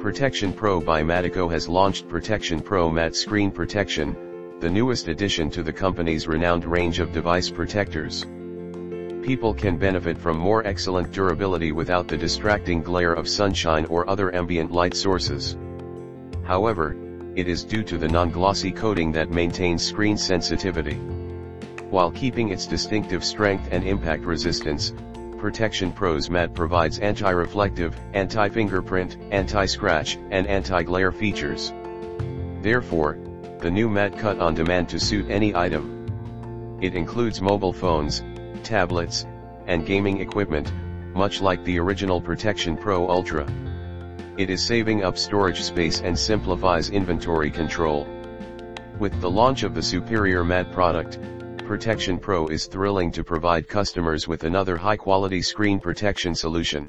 Protection Pro by Matico has launched Protection Pro Matte Screen Protection, the newest addition to the company's renowned range of device protectors. People can benefit from more excellent durability without the distracting glare of sunshine or other ambient light sources. However, it is due to the non-glossy coating that maintains screen sensitivity. While keeping its distinctive strength and impact resistance, Protection Pro's matte provides anti-reflective, anti-fingerprint, anti-scratch, and anti-glare features. Therefore, the new matte cut on demand to suit any item. It includes mobile phones, tablets, and gaming equipment, much like the original Protection Pro Ultra. It is saving up storage space and simplifies inventory control. With the launch of the superior matte product, Protection Pro is thrilling to provide customers with another high-quality screen protection solution.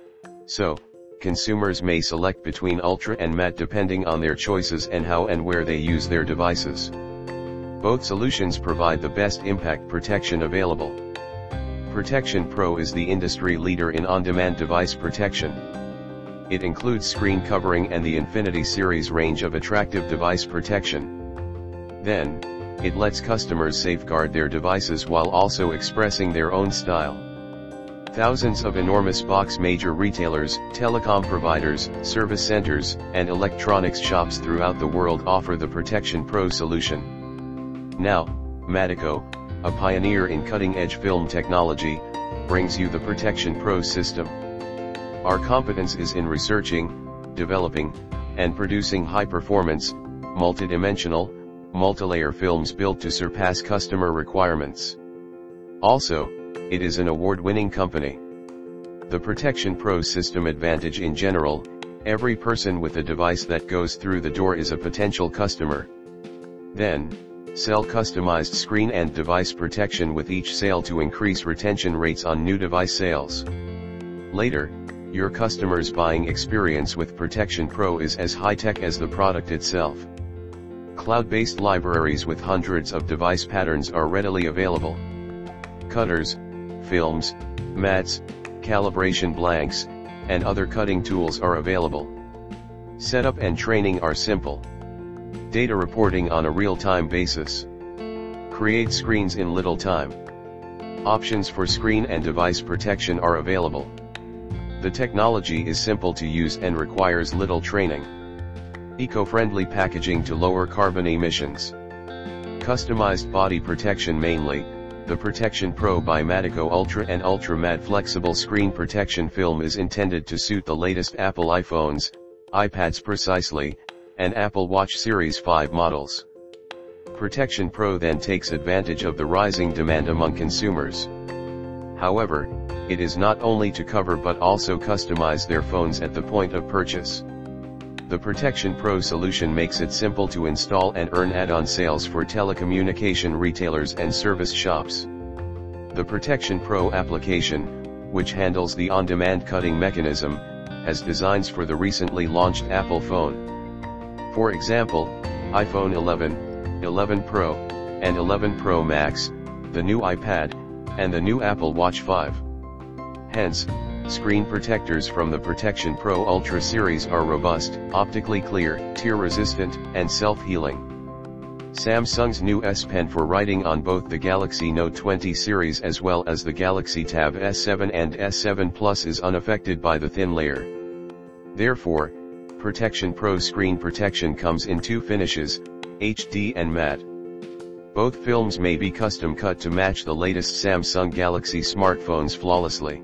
So, consumers may select between Ultra and Matte depending on their choices and how and where they use their devices. Both solutions provide the best impact protection available. Protection Pro is the industry leader in on-demand device protection. It includes screen covering and the Infinity Series range of attractive device protection. Then, it lets customers safeguard their devices while also expressing their own style. Thousands of enormous box major retailers, telecom providers, service centers, and electronics shops throughout the world offer the Protection Pro solution. Now, Matico, a pioneer in cutting-edge film technology, brings you the Protection Pro system. Our competence is in researching, developing, and producing high-performance, multidimensional, multilayer films built to surpass customer requirements. Also, it is an award-winning company. The Protection Pro system advantage in general: every person with a device that goes through the door is a potential customer. Then, sell customized screen and device protection with each sale to increase retention rates on new device sales. Later, your customer's buying experience with Protection Pro is as high-tech as the product itself. Cloud-based libraries with hundreds of device patterns are readily available. Cutters, films, mats, calibration blanks, and other cutting tools are available. Setup and training are simple. Data reporting on a real-time basis. Create screens in little time. Options for screen and device protection are available. The technology is simple to use and requires little training. Eco-friendly packaging to lower carbon emissions. Customized body protection mainly. The Protection Pro by Matico Ultra and Ultra Matte Flexible Screen Protection Film is intended to suit the latest Apple iPhones, iPads precisely, and Apple Watch Series 5 models. Protection Pro then takes advantage of the rising demand among consumers. However, it is not only to cover but also customize their phones at the point of purchase. The Protection Pro solution makes it simple to install and earn add-on sales for telecommunication retailers and service shops. The Protection Pro application, which handles the on-demand cutting mechanism, has designs for the recently launched Apple phone. For example, iPhone 11, 11 Pro, and 11 Pro Max, the new iPad, and the new Apple Watch 5. Hence, screen protectors from the Protection Pro Ultra series are robust, optically clear, tear-resistant, and self-healing. Samsung's new S Pen for writing on both the Galaxy Note 20 series as well as the Galaxy Tab S7 and S7 Plus is unaffected by the thin layer. Therefore, Protection Pro screen protection comes in two finishes, HD and matte. Both films may be custom cut to match the latest Samsung Galaxy smartphones flawlessly.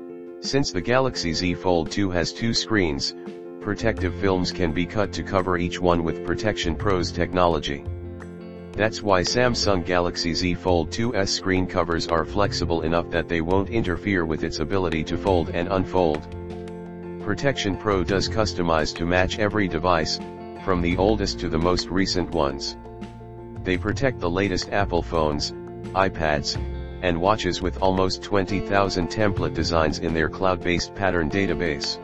Since the Galaxy Z Fold 2 has two screens, protective films can be cut to cover each one with Protection Pro's technology. That's why Samsung Galaxy Z Fold 2's screen covers are flexible enough that they won't interfere with its ability to fold and unfold. Protection Pro does customize to match every device, from the oldest to the most recent ones. They protect the latest Apple phones, iPads, and watches with almost 20,000 template designs in their cloud-based pattern database.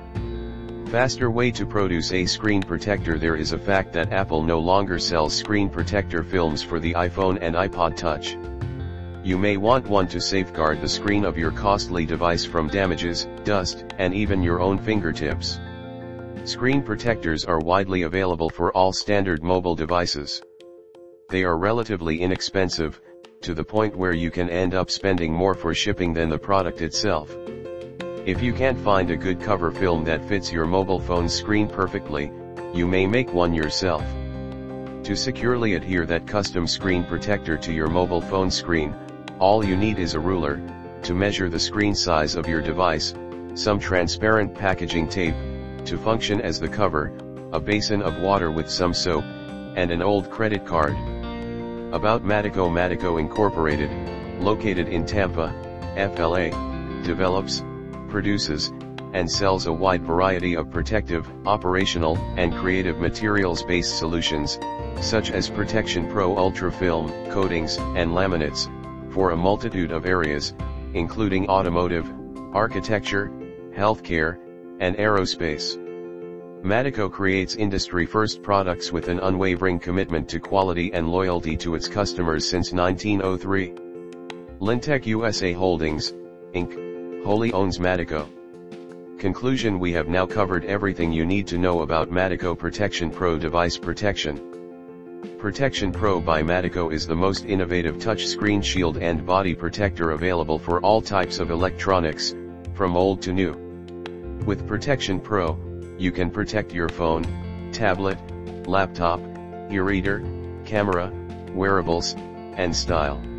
Faster way to produce a screen protector. There is a fact that Apple no longer sells screen protector films for the iPhone and iPod Touch. You may want one to safeguard the screen of your costly device from damages, dust, and even your own fingertips. Screen protectors are widely available for all standard mobile devices. They are relatively inexpensive, to the point where you can end up spending more for shipping than the product itself. If you can't find a good cover film that fits your mobile phone's screen perfectly, you may make one yourself. To securely adhere that custom screen protector to your mobile phone screen, all you need is a ruler, to measure the screen size of your device, some transparent packaging tape, to function as the cover, a basin of water with some soap, and an old credit card. About Matico. Matico Incorporated, located in Tampa, FLA, develops, produces, and sells a wide variety of protective, operational, and creative materials-based solutions, such as Protection Pro Ultra Film, coatings, and laminates, for a multitude of areas, including automotive, architecture, healthcare, and aerospace. Matico creates industry-first products with an unwavering commitment to quality and loyalty to its customers since 1903. Lintech USA Holdings, Inc., wholly owns Matico. Conclusion: we have now covered everything you need to know about Matico Protection Pro device protection. Protection Pro by Matico is the most innovative touchscreen shield and body protector available for all types of electronics, from old to new. With Protection Pro, you can protect your phone, tablet, laptop, e-reader, camera, wearables, and style.